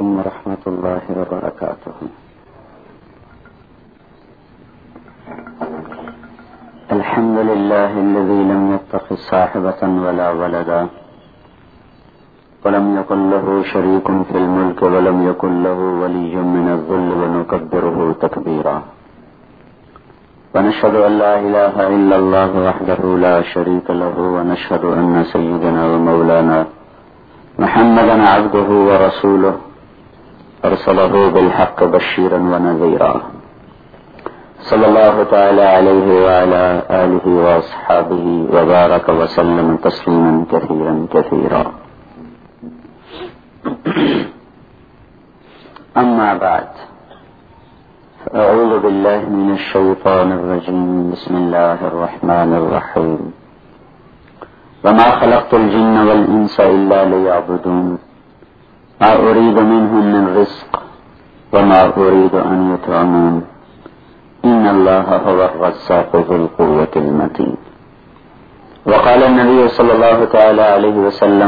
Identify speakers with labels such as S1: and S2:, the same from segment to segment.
S1: عليكم ورحمة الله وبركاته. الحمد لله الذي لم يتخذ صاحبة ولا ولدا ولم يكن له شريك في الملك ولم يكن له ولي من الذل ونكبره تكبيرا. ونشهد أن لا إله إلا الله وحده لا شريك له ونشهد أن سيدنا ومولانا محمدا عبده ورسوله أرسله بالحق بشيرا ونذيرا. صلى الله تعالى عليه وعلى آله وأصحابه وبارك وسلم تسليما كثيرا كثيرا. أما بعد، أعوذ بالله من الشيطان الرجيم. بسم الله الرحمن الرحيم. وما خلقت الجن والإنس إلا ليعبدون ما أريد منهم من رزق وما أريد أن يطعمون إن الله هو الرزاق ذو القوة المتين. وقال النبي صلى الله تعالى عليه وسلم: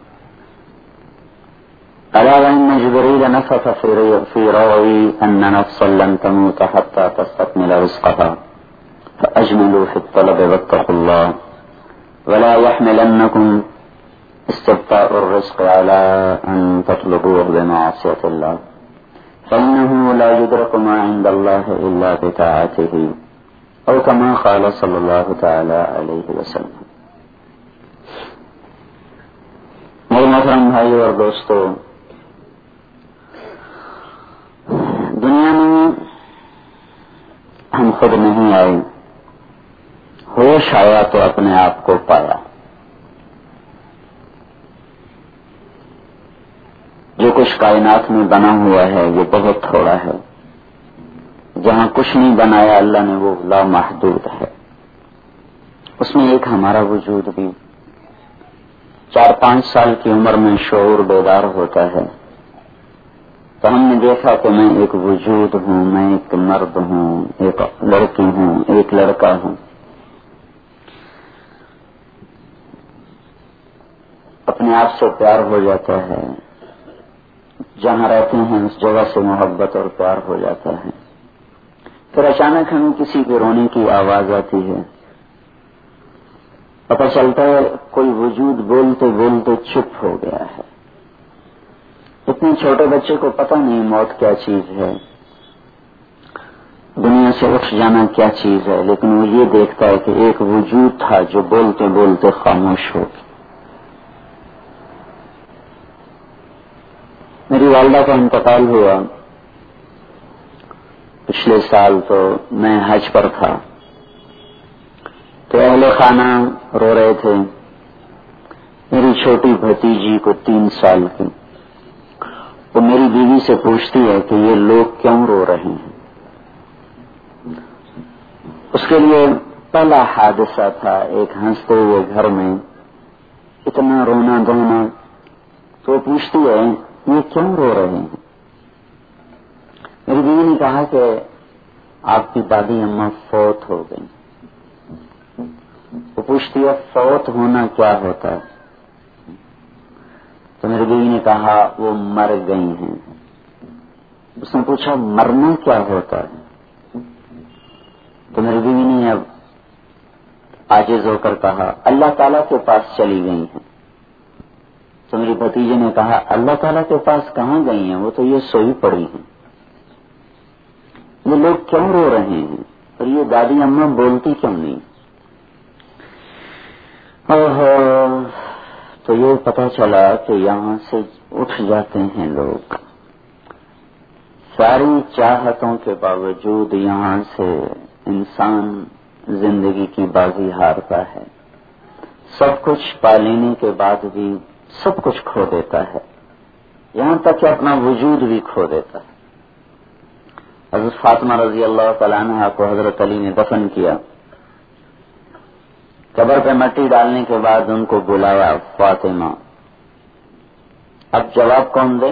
S1: ألا وإن جبريل نفث في روعي أن نفسا لن تموت حتى تستكمل رزقها فأجملوا في الطلب واتقوا الله ولا يحملنكم استبطاء الرزق على أن تطلبوه بمعصية الله فإنه لا يدرك ما عند الله إلا بطاعته أو كما قال صلى الله تعالى عليه وسلم. میرے محترم بھائیو اور دوستو، دنیا میں ہم خود نہیں آئے، ہوش آیا تو اپنے آپ کو پایا. جو کچھ کائنات میں بنا ہوا ہے یہ بہت تھوڑا ہے. جہاں کچھ نہیں بنایا اللہ نے وہ لامحدود ہے. اس میں ایک ہمارا وجود بھی 4-5 سال کی عمر میں شعور بیدار ہوتا ہے تو ہم نے دیکھا کہ میں ایک وجود ہوں، میں ایک مرد ہوں، ایک لڑکی ہوں، ایک لڑکا ہوں. اپنے آپ سے پیار ہو جاتا ہے، جہاں رہتے ہیں اس جگہ سے محبت اور پیار ہو جاتا ہے. پھر اچانک ہمیں کسی کے رونے کی آواز آتی ہے، پتہ چلتا ہے کوئی وجود بولتے بولتے چپ ہو گیا ہے. اتنے چھوٹے بچے کو پتہ نہیں موت کیا چیز ہے، دنیا سے اٹھ جانا کیا چیز ہے، لیکن وہ یہ دیکھتا ہے کہ ایک وجود تھا جو بولتے بولتے خاموش ہو گیا. میری والدہ کا انتقال ہوا پچھلے سال، تو میں حج پر تھا تو اہل خانہ رو رہے تھے. میری چھوٹی بھتیجی کو 3 سال کی، وہ میری بیوی سے پوچھتی ہے کہ یہ لوگ کیوں رو رہے ہیں. اس کے لیے پہلا حادثہ تھا ایک ہنستے ہوئے گھر میں اتنا رونا دھونا. تو وہ پوچھتی ہے یہ کیوں رو رہے ہیں. میری بیوی نے کہا کہ آپ کی دادی اماں فوت ہو گئی. وہ پوچھتی ہے فوت ہونا کیا ہوتا ہے. تو میری بیوی نے کہا وہ مر گئی ہیں. اس نے پوچھا مرنا کیا ہوتا ہے. تو میری بیوی نے اب عاجز ہو کر کہا اللہ تعالیٰ کے پاس چلی گئی ہیں. تو میری بھتیجے نے کہا اللہ تعالیٰ کے پاس کہاں گئی ہیں، وہ تو یہ سوئی پڑی ہیں. یہ لوگ کیوں رو رہے ہیں اور یہ دادی اماں بولتی کیوں نہیں. تو یہ پتا چلا کہ یہاں سے اٹھ جاتے ہیں لوگ. ساری چاہتوں کے باوجود یہاں سے انسان زندگی کی بازی ہارتا ہے. سب کچھ پا لینے کے بعد بھی سب کچھ کھو دیتا ہے، یہاں تک کہ اپنا وجود بھی کھو دیتا ہے. حضرت فاطمہ رضی اللہ تعالیٰ عنہ کو حضرت علی نے دفن کیا. قبر پہ مٹی ڈالنے کے بعد ان کو بلایا فاطمہ. اب جواب کون دے؟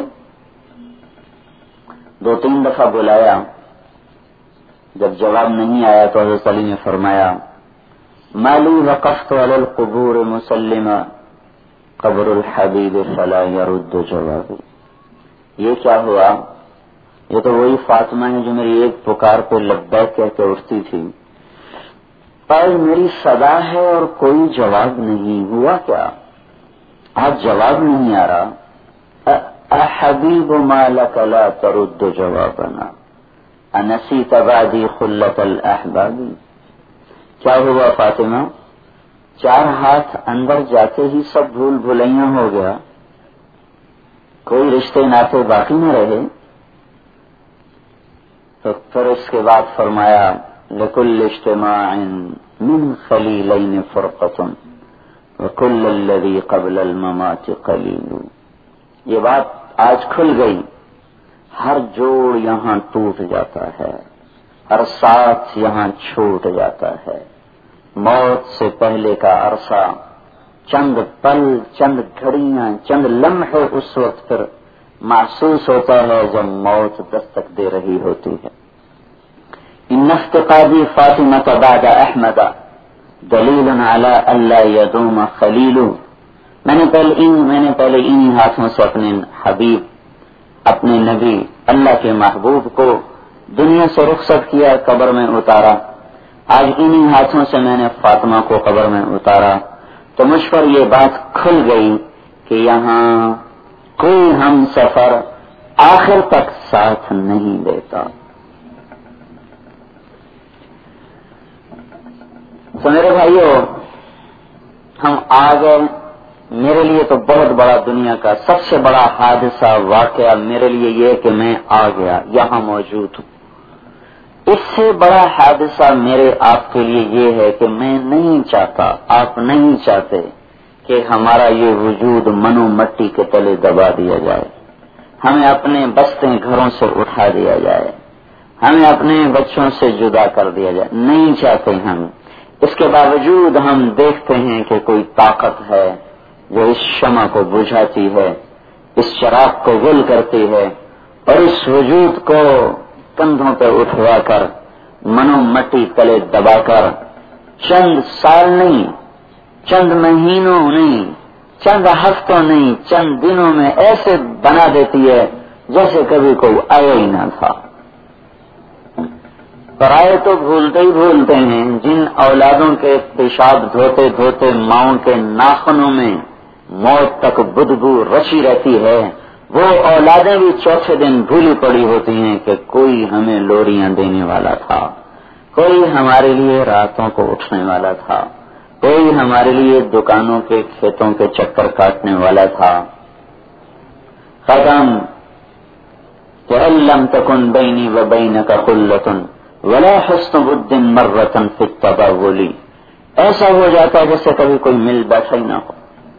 S1: 2-3 دفعہ بلایا. جب جواب نہیں آیا تو حضرت علی نے فرمایا مالی وقفت علی القبور مسلمہ قبر الحبیب فلا يرد جوابی. یہ کیا ہوا؟ یہ تو وہی فاطمہ ہے جو میری ایک پکار پہ لبیک کہہ کے اٹھتی تھی، آج میری صدا ہے اور کوئی جواب نہیں. ہوا کیا؟ آج جواب نہیں آ رہا. احبیب ما لک لا ترد جوابنا انسیت بعدی خلت الاحباب. کیا ہوا فاطمہ؟ 4 ہاتھ اندر جاتے ہی سب بھول بھلیاں ہو گیا، کوئی رشتے ناطے باقی نہ رہے. تو پھر اس کے بعد فرمایا لکل اجتماع من خلیلین فرقۃ وکل الذی قبل الممات قلیل. یہ بات آج کھل گئی. ہر جوڑ یہاں ٹوٹ جاتا ہے، ہر ساتھ یہاں چھوٹ جاتا ہے. موت سے پہلے کا عرصہ، چند پل، چند گھڑیاں، چند لمحے اس وقت پھر محسوس ہوتا ہے جب موت دستک دے رہی ہوتی ہے. ان افتقادی فاطمہ بعد احمد دلیل علی الا یدوم خلیل. میں نے پہلے انہی ہاتھوں سے اپنے حبیب، اپنے نبی، اللہ کے محبوب کو دنیا سے رخصت کیا، قبر میں اتارا. آج انہی ہاتھوں سے میں نے فاطمہ کو قبر میں اتارا. تو مجھ پر یہ بات کھل گئی کہ یہاں کوئی ہم سفر آخر تک ساتھ نہیں دیتا. تو میرے بھائیو، ہم آ گئے. میرے لیے تو بہت بڑا دنیا کا سب سے بڑا حادثہ، واقعہ میرے لیے یہ کہ میں آ گیا، یہاں موجود ہوں. اس سے بڑا حادثہ میرے آپ کے لیے یہ ہے کہ میں نہیں چاہتا، آپ نہیں چاہتے کہ ہمارا یہ وجود منو مٹی کے تلے دبا دیا جائے، ہمیں اپنے بستے گھروں سے اٹھا دیا جائے، ہمیں اپنے بچوں سے جدا کر دیا جائے. نہیں چاہتے ہم. اس کے باوجود ہم دیکھتے ہیں کہ کوئی طاقت ہے جو اس شمع کو بجھاتی ہے، اس چراغ کو گل کرتی ہے، اور اس وجود کو کندھوں پہ اٹھوا کر منو مٹی تلے دبا کر چند سال نہیں، چند مہینوں نہیں، چند ہفتوں نہیں، چند دنوں میں ایسے بنا دیتی ہے جیسے کبھی کوئی آیا ہی نہ تھا. پرائے تو بھولتے ہی بھولتے ہیں. جن اولادوں کے پیشاب دھوتے دھوتے ماؤں کے ناخنوں میں موت تک بدبو رچی رہتی ہے، وہ اولادیں بھی چوتھے دن بھولی پڑی ہوتی ہیں کہ کوئی ہمیں لوریاں دینے والا تھا، کوئی ہمارے لیے راتوں کو اٹھنے والا تھا، کوئی ہمارے لیے دکانوں کے کھیتوں کے چکر کاٹنے والا تھا. ختم. وَإِن لَّمْ تَكُن بَيْنِي وَبَيْنَكَ خُلَّةٌ وَلَا حُسْنُ وُدٍّ مَرَّةً فِي التَّبَاغُلِ. ایسا ہو جاتا ہے جیسے کبھی کوئی مل بیٹھا ہی نہ ہو.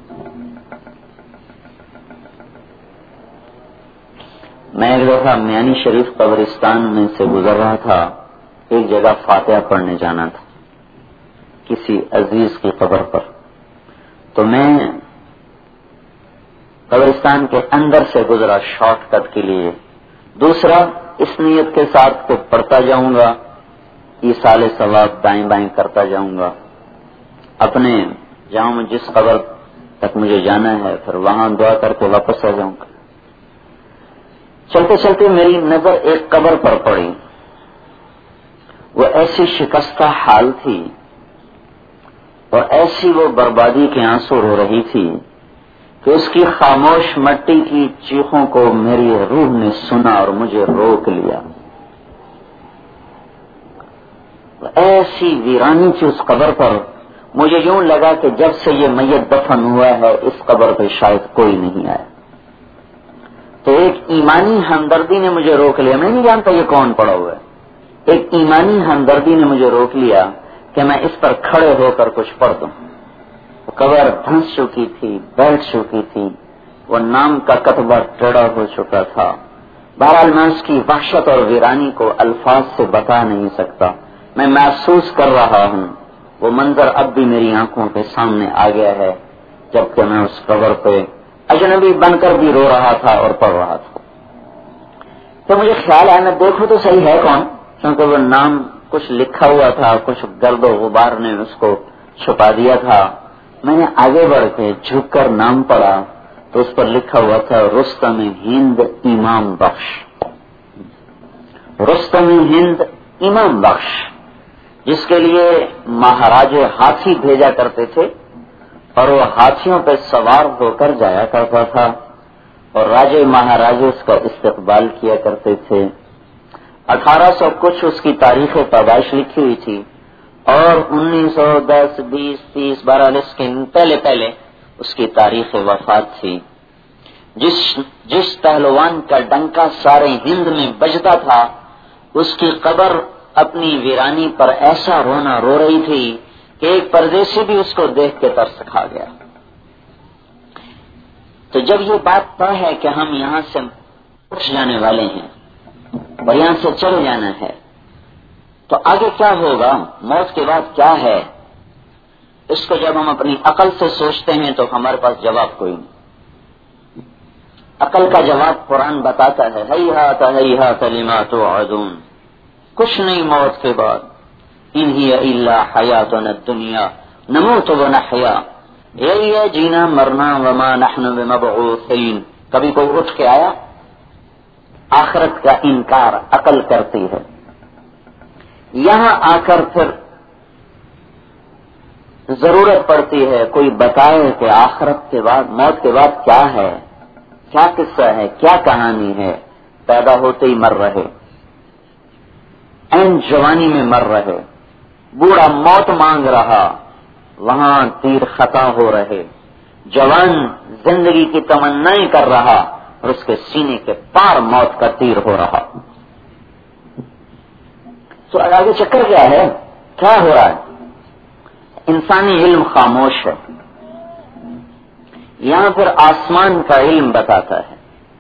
S1: میں ایک دفعہ میانی شریف قبرستان میں سے گزر رہا تھا. ایک جگہ فاتحہ پڑھنے جانا تھا کسی عزیز کی قبر پر. تو میں قبرستان کے اندر سے گزرا شارٹ کٹ کے لیے. دوسرا اس نیت کے ساتھ کہ پڑھتا جاؤں گا، ایصال ثواب دائیں بائیں کرتا جاؤں گا، اپنے جاؤں جس قبر تک مجھے جانا ہے پھر وہاں دعا کر کے واپس آ جاؤں گا. چلتے چلتے میری نظر ایک قبر پر پڑی. وہ ایسی شکستہ حال تھی اور ایسی وہ بربادی کے آنسو رو رہی تھی کہ اس کی خاموش مٹی کی چیخوں کو میری روح نے سنا اور مجھے روک لیا. ایسی ویرانی تھی اس قبر پر. مجھے یوں لگا کہ جب سے یہ میت دفن ہوا ہے اس قبر پہ شاید کوئی نہیں آیا. تو ایک ایمانی ہمدردی نے مجھے روک لیا. میں نہیں جانتا یہ کون پڑا ہوا ہے. ایک ایمانی ہمدردی نے مجھے روک لیا کہ میں اس پر کھڑے ہو کر کچھ پڑھ دوں. قبر دھنس چکی تھی، بیٹھ چکی تھی، وہ نام کا کتبہ ٹیڑھا ہو چکا تھا. بہرحال میں اس کی وحشت اور ویرانی کو الفاظ سے بتا نہیں سکتا. میں محسوس کر رہا ہوں. وہ منظر اب بھی میری آنکھوں کے سامنے آ گیا ہے جبکہ میں اس قبر پہ اجنبی بن کر بھی رو رہا تھا اور پڑھ رہا تھا. تو مجھے خیال آیا میں دیکھوں تو صحیح ہے کون، کیونکہ وہ نام کچھ لکھا ہوا تھا، کچھ گرد و غبار نے اس کو چھپا دیا تھا. میں نے آگے بڑھ کے جھک کر نام پڑھا تو اس پر لکھا ہوا تھا رستم ہند امام بخش، رستم ہند امام بخش، جس کے لیے مہاراج ہاتھی بھیجا کرتے تھے اور وہ ہاتھیوں پہ سوار ہو کر جایا کرتا تھا اور راجے مہاراجے اس کا استقبال کیا کرتے تھے۔ 1800 کچھ اس کی تاریخ پیدائش لکھی ہوئی تھی اور 1910 20 30 42 کے پہلے اس کی تاریخ وفات تھی۔ جس پہلوان کا ڈنکا سارے ہند میں بجتا تھا اس کی قبر اپنی ویرانی پر ایسا رونا رو رہی تھی کہ ایک پردیسی بھی اس کو دیکھ کے ترس کھا گیا۔ تو جب یہ بات طے ہے کہ ہم یہاں سے اٹھ جانے والے ہیں اور یہاں سے چلے جانا ہے، تو آگے کیا ہوگا، موت کے بعد کیا ہے، اس کو جب ہم اپنی عقل سے سوچتے ہیں تو ہمارے پاس جواب کوئی نہیں۔ عقل کا جواب قرآن بتاتا ہے ہیہات ہیہات لما توعدون، کچھ نہیں موت کے بعد، ان ہی الا حیاتنا الدنیا نموت ونحیا، یہی ہے جینا مرنا، وما نحن بمبعوثین۔ کبھی کوئی اٹھ کے آیا؟ آخرت کا انکار عقل کرتی ہے۔ یہاں آ کر پھر ضرورت پڑتی ہے کوئی بتائے کہ آخرت کے بعد، موت کے بعد کیا ہے، کیا قصہ ہے، کیا کہانی ہے۔ پیدا ہوتے ہی مر رہے، این جوانی میں مر رہے، بوڑھا موت مانگ رہا، وہاں تیر خطا ہو رہے، جوان زندگی کی تمنائیں کر رہا اور اس کے سینے کے پار موت کا تیر ہو رہا۔ تو آگے چکر کیا ہے، کیا ہو رہا ہے؟ انسانی علم خاموش ہے، یہاں پھر آسمان کا علم بتاتا ہے۔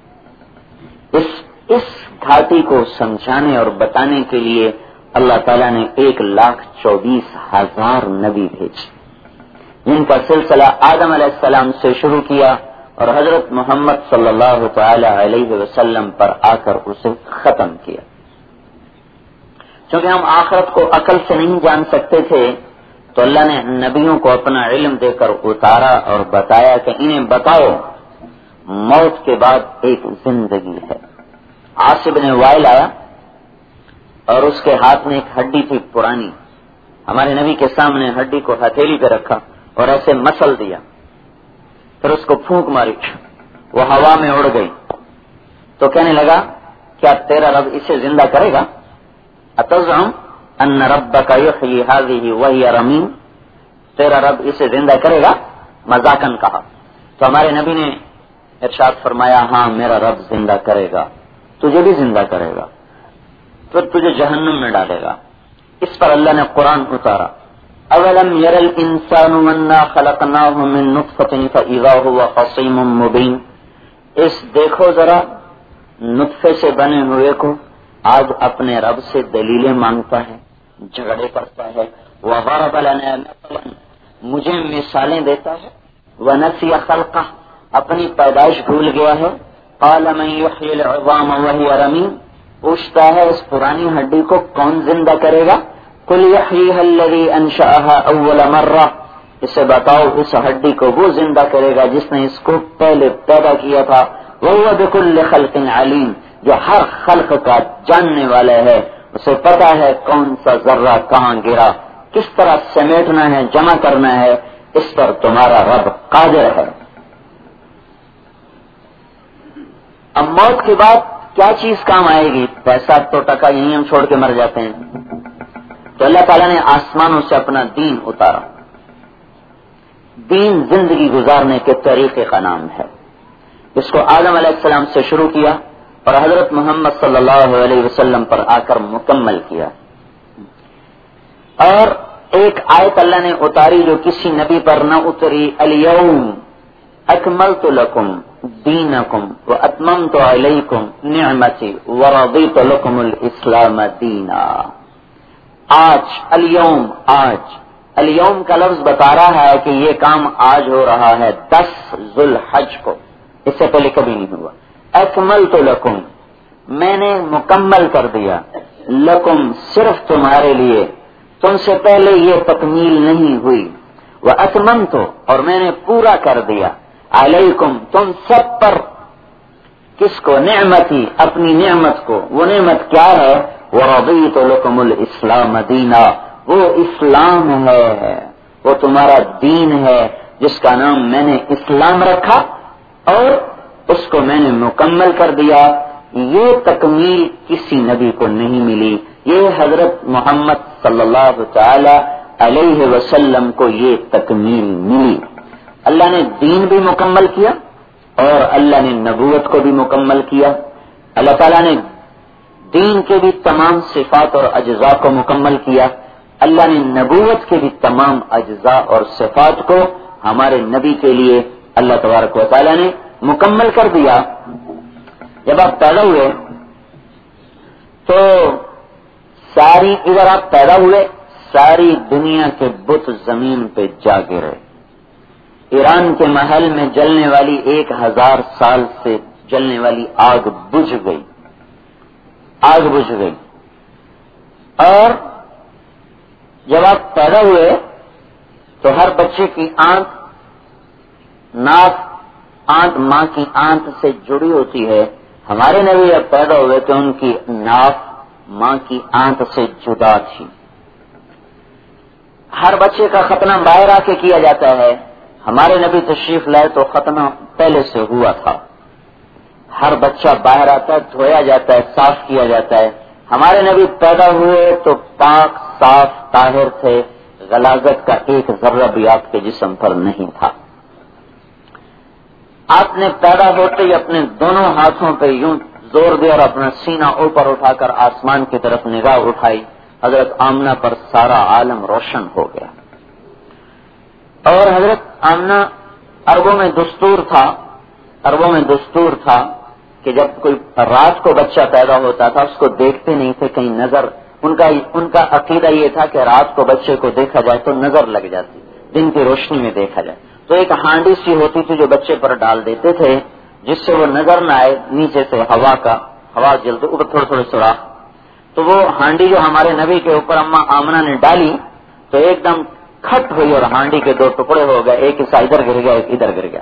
S1: اس گھاٹی کو سمجھانے اور بتانے کے لیے اللہ تعالیٰ نے 1,24,000 نبی بھیجے، جن کا سلسلہ آدم علیہ السلام سے شروع کیا اور حضرت محمد صلی اللہ تعالی علیہ وسلم پر آ کر اسے ختم کیا۔ چونکہ ہم آخرت کو عقل سے نہیں جان سکتے تھے تو اللہ نے نبیوں کو اپنا علم دے کر اتارا اور بتایا کہ انہیں بتاؤ موت کے بعد ایک زندگی ہے۔ عاص بن وائل آیا اور اس کے ہاتھ میں ایک ہڈی تھی پرانی، ہمارے نبی کے سامنے ہڈی کو ہتھیلی پہ رکھا اور ایسے مسل دیا، پھر اس کو پھونک ماری، وہ ہوا میں اڑ گئی۔ تو کہنے لگا کیا تیرا رب اسے زندہ کرے گا؟ اتزعم ان ربک یحیی ہذہ وہی رمیم، تیرا رب اسے زندہ کرے گا؟ مذاقاً کہا۔ تو ہمارے نبی نے ارشاد فرمایا ہاں میرا رب زندہ کرے گا، تجھے بھی زندہ کرے گا، پھر تجھے جہنم میں ڈالے گا۔ اس پر اللہ نے قرآن اتارا، اولم یر الانسان انا خلقناہ من نطفۃ فاذا هو خصیم مبین، اس دیکھو ذرا نطفے سے بنے ہوئے کو آج اپنے رب سے دلیلیں مانگتا ہے، جھگڑے کرتا ہے، وضرب لنا مثلا، مجھے مثالیں دیتا ہے، ونسی خلقہ، اپنی پیدائش بھول گیا ہے، قال من یحیی العظام وهی رمیم، پوچھتا ہے اس پرانی ہڈی کو کون زندہ کرے گا؟ قل یحییھا الذی انشأھا اول مرہ، اسے بتاؤ اس ہڈی کو وہ زندہ کرے گا جس نے اس کو پہلے پیدا کیا تھا، وہو بکل خلق علیم، جو ہر خلق کا جاننے والا ہے، اسے پتا ہے کون سا ذرہ کہاں گرا، کس طرح سمیٹنا ہے، جمع کرنا ہے، اس پر تمہارا رب قادر ہے۔ اب موت کے بعد کیا چیز کام آئے گی؟ پیسہ تو ٹکا یہیں ہم چھوڑ کے مر جاتے ہیں۔ تو اللہ تعالیٰ نے آسمانوں سے اپنا دین اتارا۔ دین زندگی گزارنے کے طریقے کا نام ہے، اس کو آدم علیہ السلام سے شروع کیا اور حضرت محمد صلی اللہ علیہ وسلم پر آ کر مکمل کیا۔ اور ایک آیت اللہ نے اتاری جو کسی نبی پر نہ اتری، الیوم اکملت لکم دینکم واتممت علیکم نعمتی ورضیت لکم الاسلام دینا۔ آج، الیوم، آج، الیوم کا لفظ بتا رہا ہے کہ یہ کام آج ہو رہا ہے 10 ذو الحج کو، اس سے پہلے کبھی نہیں ہوا۔ اکملت لکم، میں نے مکمل کر دیا، لکم صرف تمہارے لیے، تم سے پہلے یہ تکمیل نہیں ہوئی، واتممت اور میں نے پورا کر دیا، علیکم تم سب پر، کس کو؟ نعمتی، اپنی نعمت کو. وہ نعمت کیا ہے؟ وَرَضِيتُ لَكُمُ الْإِسْلَامَ دِينًا، وہ اسلام ہے، وہ تمہارا دین ہے جس کا نام میں نے اسلام رکھا اور اس کو میں نے مکمل کر دیا. یہ تکمیل کسی نبی کو نہیں ملی، یہ حضرت محمد صلی اللہ تعالی علیہ وسلم کو یہ تکمیل ملی. اللہ نے دین بھی مکمل کیا اور اللہ نے نبوت کو بھی مکمل کیا. اللہ تعالیٰ نے دین کے بھی تمام صفات اور اجزاء کو مکمل کیا. اللہ نے نبوت کے بھی تمام اجزاء اور صفات کو ہمارے نبی کے لیے اللہ تبارک و تعالیٰ نے مکمل کر دیا. جب آپ پیدا ہوئے تو ادھر آپ پیدا ہوئے، ساری دنیا کے بت زمین پہ جا گرے. ایران کے محل میں جلنے والی 1000 سال سے جلنے والی آگ بجھ گئی. اور جب آپ پیدا ہوئے تو ہر بچے کی آنکھ ماں کی آنکھ سے جڑی ہوتی ہے. ہمارے نبی جب پیدا ہوئے تو ان کی ناف ماں کی آنکھ سے جدا تھی. ہر بچے کا ختنہ باہر آ کے کیا جاتا ہے. ہمارے نبی تشریف لائے تو ختنہ پہلے سے ہوا تھا. ہر بچہ باہر آتا ہے، دھویا جاتا ہے، صاف کیا جاتا ہے. ہمارے نبی پیدا ہوئے تو پاک صاف طاہر تھے، غلاظت کا ایک ذرہ بھی آپ کے جسم پر نہیں تھا. آپ نے پیدا ہوتے ہی اپنے دونوں ہاتھوں پہ یوں زور دیا اور اپنا سینہ اوپر اٹھا کر آسمان کی طرف نگاہ اٹھائی. حضرت آمنہ پر سارا عالم روشن ہو گیا. اور حضرت آمنہ عربوں میں دستور تھا کہ جب کوئی رات کو بچہ پیدا ہوتا تھا اس کو دیکھتے نہیں تھے، کہیں نظر، ان کا عقیدہ یہ تھا کہ رات کو بچے کو دیکھا جائے تو نظر لگ جاتی، دن کی روشنی میں دیکھا جائے. تو ایک ہانڈی سی ہوتی تھی جو بچے پر ڈال دیتے تھے جس سے وہ نظر نہ آئے، نیچے سے ہوا جلتے اوپر تھوڑے سوراخ. تو وہ ہانڈی جو ہمارے نبی کے اوپر اما آمنہ نے ڈالی تو ایک دم کھٹ ہوئی اور ہانڈی کے 2 ٹکڑے ہو گئے، ایک حصہ ادھر گر گیا، ایک ادھر گر گیا.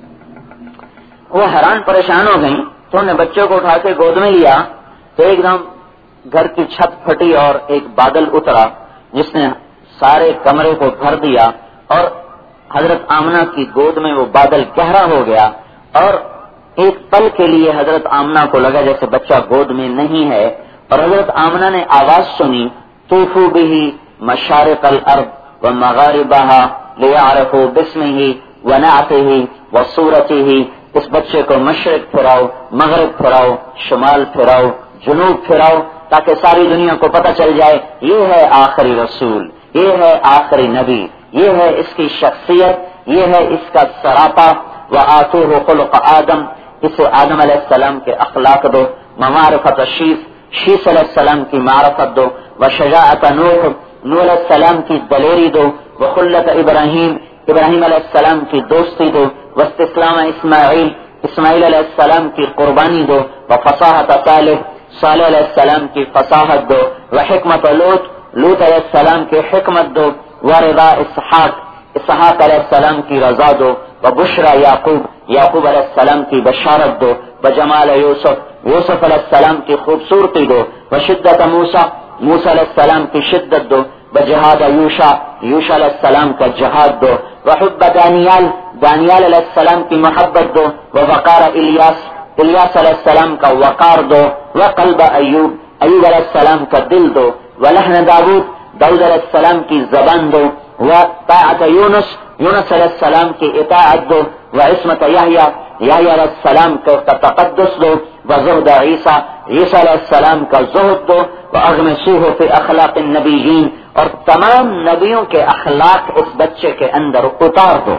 S1: وہ حیران پریشان ہو گئی تو انہوں نے بچوں کو اٹھا کے گود میں لیا تو ایک دم گھر کی چھت پھٹی اور ایک بادل اترا جس نے سارے کمرے کو بھر دیا اور حضرت آمنہ کی گود میں وہ بادل گہرا ہو گیا. اور ایک پل کے لیے حضرت آمنہ کو لگا جیسے بچہ گود میں نہیں ہے. اور حضرت آمنہ نے آواز سنی، طوفو بہ مشارق الارض ومغاربہا لیعرفوا باسمہ ونعتہ وصورتہ. اس بچے کو مشرق پھراؤ، مغرب پھراؤ، شمال پھراؤ، جنوب پھراؤ تاکہ ساری دنیا کو پتہ چل جائے یہ ہے آخری رسول، یہ ہے آخری نبی، یہ ہے اس کی شخصیت، یہ ہے اس کا سراپا. وآتوہ خلق آدم، اسے آدم علیہ السلام کے اخلاق دو. معرفت شیس علیہ السلام کی معرفت دو. وشجاعت نوح علیہ السلام کی دلیری دو. وخلت ابراہیم علیہ السلام کی دوستی دو. واستسلام اسماعیل علیہ السلام کی قربانی دو. وفصاحت صالح علیہ السلام کی فصاحت دو. وحکمت لوط علیہ السلام کی حکمت دو. ورضا اسحاق علیہ السلام کی رضا دو. وبشرى یعقوب علیہ السلام کی بشارت دو. وجمال یوسف علیہ السلام کی خوبصورتی دو. وشدت موسیٰ علیہ السلام کی شدت دو. وجہاد یوشع علیہ السلام کا جہاد دو. وحب دانیال علیہ السلام کی محبت دو. ووقار الیاس علیہ السلام کا وقار دو. وقلب ایوب علیہ السلام کا دل دو. ولحن داؤد علیہ السلام کی زبان دو. وطاعت یونس علیہ السلام کی اطاعت دو. وعصمت یحییٰ علیہ السلام کا تقدس دو. وزہد عیسیٰ علیہ السلام کا زہد دو. واغمسوہ فی اخلاق النبیین، اور تمام نبیوں کے اخلاق اس بچے کے اندر اتار دو.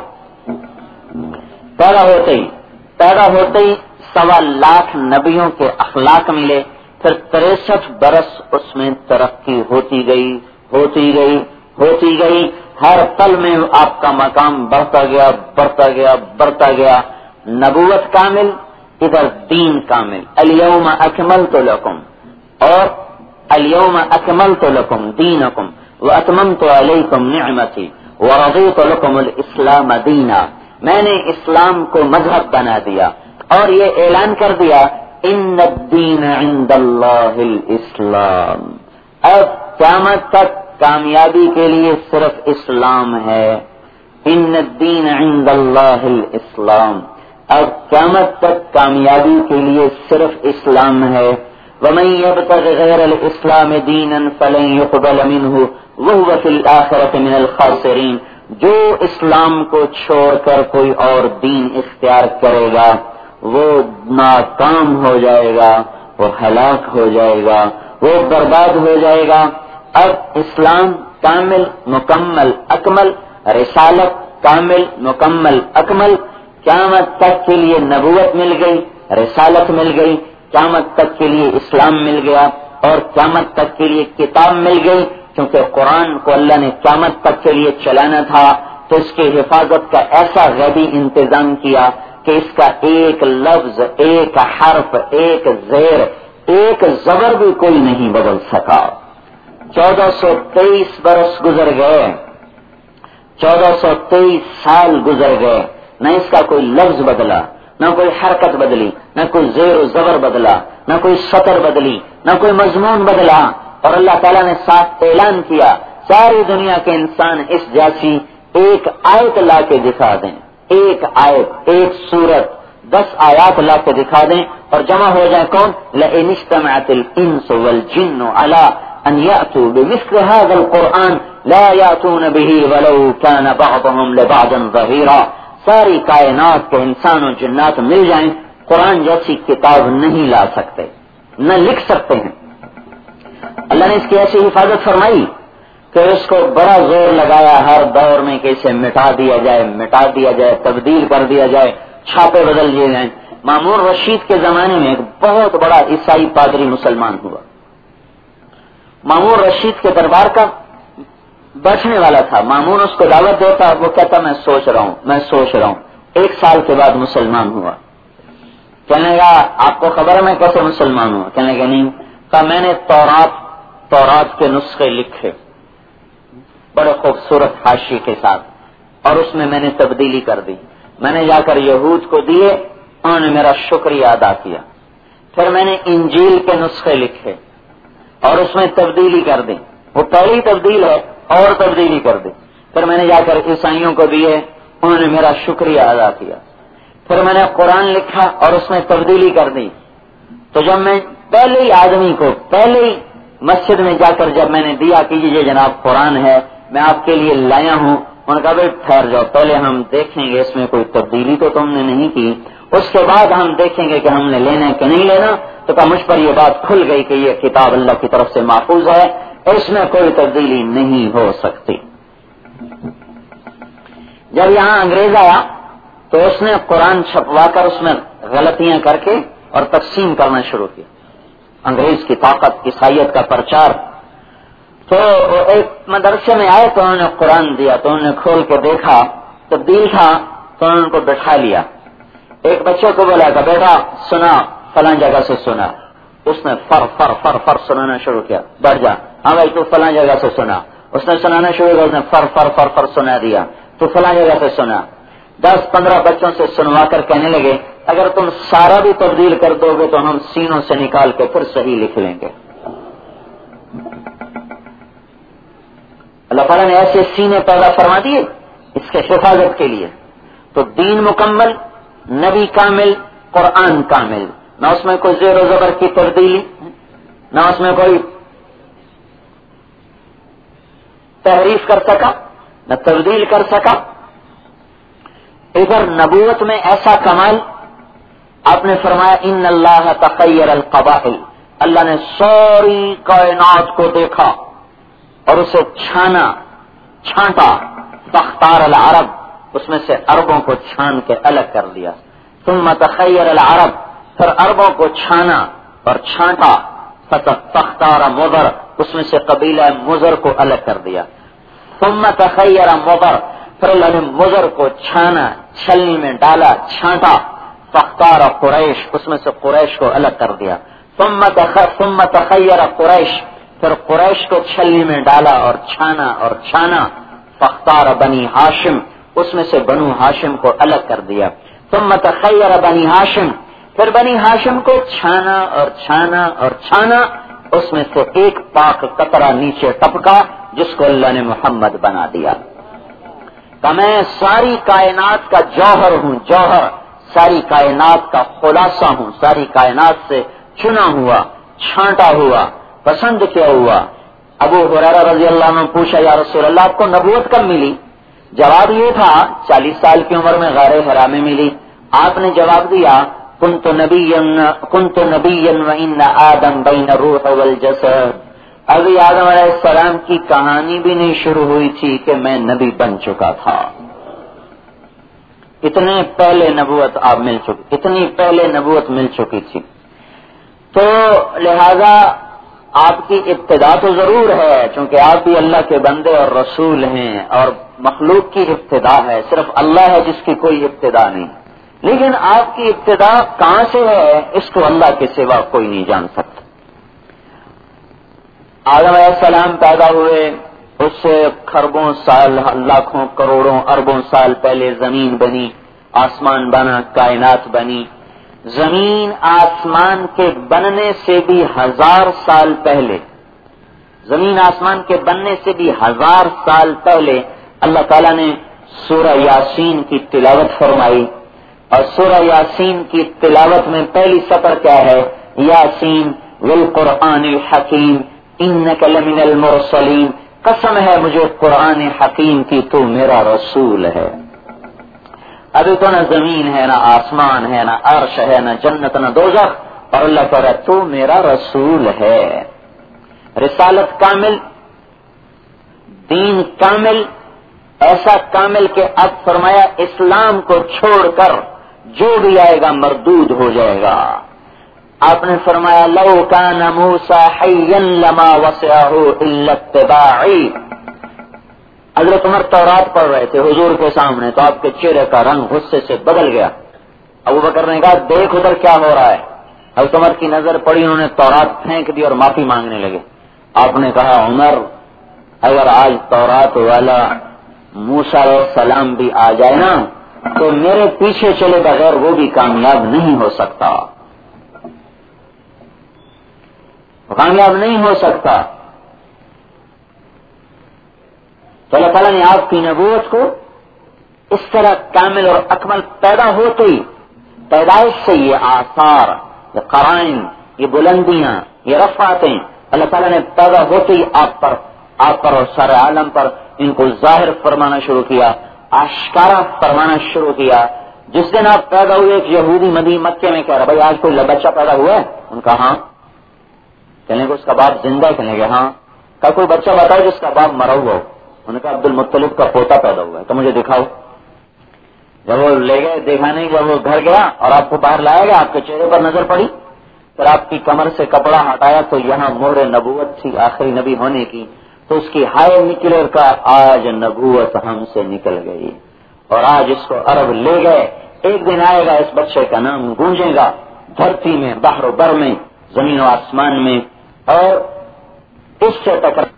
S1: پیدا ہوتے ہی 1.25 لاکھ نبیوں کے اخلاق ملے. پھر 63 برس اس میں ترقی ہوتی گئی. ہر پل میں آپ کا مقام بڑھتا گیا. نبوت کامل، ادھر دین کامل. الیوم اکملت لکم، اور الیوم اکملت لکم دینکم واتممت علیکم نعمتی ورضیت لکم الاسلام دینا. میں نے اسلام کو مذہب بنا دیا اور یہ اعلان کر دیا ان الدین عند اللہ الاسلام، اب قیامت تک کامیابی کے لیے صرف اسلام ہے. ان الدین عند اللہ الاسلام، اب قیامت تک کامیابی کے لیے صرف اسلام ہے. ومن يبتغ غیر الاسلام دینا فلن يقبل منه وهو في الآخرة من الخاسرین، جو اسلام کو چھوڑ کر کوئی اور دین اختیار کرے گا وہ ناکام ہو جائے گا، وہ ہلاک ہو جائے گا، وہ برباد ہو جائے گا. اب اسلام کامل مکمل اکمل، رسالت کامل مکمل اکمل، قیامت تک کے لیے نبوت مل گئی، رسالت مل گئی، قیامت تک کے لیے اسلام مل گیا اور قیامت تک کے لیے کتاب مل گئی. کیونکہ قرآن کو اللہ نے قیامت تک کے لیے چلانا تھا تو اس کی حفاظت کا ایسا غیبی انتظام کیا کہ اس کا ایک لفظ، ایک حرف، ایک زیر، ایک زبر بھی کوئی نہیں بدل سکا. 1423 برس گزر گئے، 1423 سال گزر گئے، نہ اس کا کوئی لفظ بدلا، نہ کوئی حرکت بدلی، نہ کوئی زیر و زبر بدلا، نہ کوئی سطر بدلی، نہ کوئی مضمون بدلا. اور اللہ تعالیٰ نے صاف اعلان کیا ساری دنیا کے انسان اس جیسی ایک آیت لا کے دکھا دیں، ایک آیت، ایک سورت، 10 آیات لا کے دکھا دیں اور جمع ہو جائے کون؟ لئن اجتمعت الانس والجن على ان يأتوا بمثل هذا القرآن لا يأتون به ولو كان بعضهم لبعض ظهيرا. ساری کائنات کے انسان و جنات مل جائیں قرآن جیسی کتاب نہیں لا سکتے، نہ لکھ سکتے ہیں. اللہ نے اس کی ایسی حفاظت فرمائی کہ اس کو بڑا زور لگایا ہر دور میں کہ اسے مٹا دیا جائے، تبدیل کر دیا جائے، چھاپے بدل دیے جائیں. مامون رشید کے زمانے میں ایک بہت بڑا عیسائی پادری مسلمان ہوا. مامون رشید کے دربار کا بیٹھنے والا تھا. مامون اس کو دعوت دیتا، وہ کہتا میں سوچ رہا ہوں. 1 سال کے بعد مسلمان ہوا. کہنے لگا آپ کو خبر ہے میں کیسے مسلمان ہوا؟ کہنے لگا نہیں. کہا میں نے تورات کے نسخے لکھے بڑے خوبصورت حاشیے کے ساتھ اور اس میں نے تبدیلی کر دی. میں نے جا کر یہود کو دیے، انہوں نے میرا شکریہ ادا کیا. پھر میں نے انجیل کے نسخے لکھے اور اس میں تبدیلی کر دی. وہ پہلی تبدیل ہے اور تبدیلی کر دی. پھر میں نے جا کر عیسائیوں کو دیے، انہوں نے میرا شکریہ ادا کیا. پھر میں نے قرآن لکھا اور اس میں تبدیلی کر دی. تو جب میں پہلے ہی آدمی کو پہلے ہی مسجد میں جا کر جب میں نے دیا کہ یہ جناب قرآن ہے میں آپ کے لیے لایا ہوں، انہوں نے کہا بھائی ٹھہر جاؤ، پہلے ہم دیکھیں گے اس میں کوئی تبدیلی تو تم نے نہیں کی، اس کے بعد ہم دیکھیں گے کہ ہم نے لینا ہے کہ نہیں لینا. تو کہا مجھ پر یہ بات کھل گئی کہ یہ کتاب اللہ کی طرف سے محفوظ ہے، اس میں کوئی تبدیلی نہیں ہو سکتی. جب یہاں انگریز آیا تو اس نے قرآن چھپوا کر اس میں غلطیاں کر کے اور تقسیم کرنا شروع کیا. انگریز کی طاقت، عیسائیت کا پرچار. تو ایک مدرسے میں آئے تو انہوں نے قرآن دیا تو انہوں نے کھول کے دیکھا تبدیل تھا تو انہوں نے ان کو بٹھا لیا. ایک بچے کو بولا کہ بیٹا سنا فلاں جگہ سے سنا. اس نے فر فر فر فر سنانا شروع کیا. بیٹھ جا. ہاں بھائی تو فلاں جگہ سے سنا. اس نے سنانا شروع کیا، اس نے فر فر فر فر سنا دیا. تو فلاں جگہ سے سنا. 10-15 بچوں سے سنوا کر کہنے لگے اگر تم سارا بھی تبدیل کر دو گے تو ہم سینوں سے نکال کے پھر صحیح لکھ لیں گے. اللہ تعالیٰ نے ایسے سینے پیدا فرما دیے اس کے حفاظت کے لیے. تو دین مکمل، نبی کامل، قرآن کامل، نہ اس میں کوئی زیر و زبر کی تبدیلی، نہ اس میں کوئی تحریف کر سکا، نہ تبدیل کر سکا. ادھر نبوت میں ایسا کمال آپ نے فرمایا ان اللہ تخیر القبائل، اللہ نے ساری کائنات کو دیکھا اور اسے چھانٹا. فاختار العرب، اس میں سے عربوں کو چھان کے الگ کر دیا. ثم تخیر العرب، پھر عربوں کو چھانا اور چھانٹا. فاختار مضر، اس میں سے قبیلہ مضر کو الگ کر دیا. ثم تخیر مضر، پھر اللہ نے مضر کو چھانا، چھلنی میں ڈالا، چھانٹا. فاختار قریش، اس میں سے قریش کو الگ کر دیا. ثم تخیر قریش، پھر قریش کو چھلنی میں ڈالا اور چھانا. فاختار بنی ہاشم، اس میں سے بنو ہاشم کو الگ کر دیا. ثم تخیر بنی ہاشم، پھر بنی ہاشم کو چھانا اور چھانا اور چھانا، اس میں سے ایک پاک قطرہ نیچے ٹپکا جس کو اللہ نے محمد بنا دیا. کہ میں ساری کائنات کا جوہر ہوں، جوہر، ساری کائنات کا خلاصہ ہوں، ساری کائنات سے چنا ہوا، چھانٹا ہوا، پسند کیا ہوا. ابو ہریرہ رضی اللہ عنہ پوچھا یا رسول اللہ آپ کو نبوت کب ملی؟ جواب یہ تھا 40 سال کی عمر میں غار حرا میں ملی. آپ نے جواب دیا کنت نبیا وان آدم بین الروح والجسد. ابھی آدم علیہ السلام کی کہانی بھی نہیں شروع ہوئی تھی کہ میں نبی بن چکا تھا. اتنے پہلے نبوت آپ مل چکی، اتنی پہلے نبوت مل چکی تھی. تو لہذا آپ کی ابتدا تو ضرور ہے، چونکہ آپ بھی اللہ کے بندے اور رسول ہیں، اور مخلوق کی ابتدا ہے، صرف اللہ ہے جس کی کوئی ابتدا نہیں. لیکن آپ کی ابتدا کہاں سے ہے اس کو اللہ کے سوا کوئی نہیں جان سکتا. آدم علیہ السلام پیدا ہوئے، اس سے خربوں سال، لاکھوں کروڑوں اربوں سال پہلے زمین بنی، آسمان بنا، کائنات بنی. زمین آسمان کے بننے سے بھی 1000 سال پہلے، زمین آسمان کے بننے سے بھی 1000 سال پہلے اللہ تعالیٰ نے سورہ یاسین کی تلاوت فرمائی. اور سورہ یاسین کی تلاوت میں پہلی سطر کیا ہے؟ یاسین والقرآن الحکیم انک لمن المرسلین. قسم ہے مجھے قرآن حکیم کی، تو میرا رسول ہے. ابھی تو نہ زمین ہے، نہ آسمان ہے، نہ عرش ہے، نہ جنت، نہ دوزخ، اور اللہ کہہ رہا ہے تو میرا رسول ہے. رسالت کامل، دین کامل، ایسا کامل کہ اب فرمایا اسلام کو چھوڑ کر جو بھی آئے گا مردود ہو جائے گا. آپ نے فرمایا لو کان موسیٰ حیا لما وسعہ الا اتباعی. حضرت عمر تورات پڑھ رہے تھے حضور کے سامنے تو آپ کے چہرے کا رنگ غصے سے بدل گیا. ابو بکر نے کہا دیکھ ادھر کیا ہو رہا ہے. حضرت عمر کی نظر پڑی، انہوں نے تورات پھینک دی اور معافی مانگنے لگے. آپ نے کہا عمر اگر آج تورات والا موسیٰ علیہ السلام بھی آ جائے نا تو میرے پیچھے چلے بغیر وہ بھی کامیاب نہیں ہو سکتا، کامیاب نہیں ہو سکتا. تو اللہ تعالیٰ نے آپ کی نبوت کو اس طرح کامل اور اکمل پیدا ہوتے ہی، پیدائش سے یہ آثار، یہ قرائن، یہ بلندیاں، یہ رفعتیں اللہ تعالیٰ نے پیدا ہوتے ہی آپ پر اور سارے عالم پر ان کو ظاہر فرمانا شروع کیا، آشکارا فرمانا شروع کیا. جس دن آپ پیدا ہوئے ایک یہودی مکے میں کہہ رہا بھائی آج کوئی بچہ پیدا ہوا ہے؟ ان کا ہاں. کہنے کو اس کا باپ زندہ ہے؟ کہنے گے ہاں. کا کوئی بچہ بتاؤ جس کا باپ مرا ہوا ہو؟ انہوں نے کہا عبد المطلب کا پوتا پیدا ہوا ہے. تو مجھے دکھاؤ. جب وہ لے گئے دکھانے، جب وہ گھر گیا اور آپ کو باہر لایا گیا، آپ کے چہرے پر نظر پڑی، پھر آپ کی کمر سے کپڑا ہٹایا تو یہاں مہر نبوت تھی آخری نبی ہونے کی. تو اس کی ہائے نکلے کا آج نبوت ہم سے نکل گئی اور آج اس کو عرب لے گئے. ایک دن آئے گا اس بچے کا نام گونجے گا دھرتی میں، بحر و بر میں، زمین و آسمان میں، اور اس سے ٹکر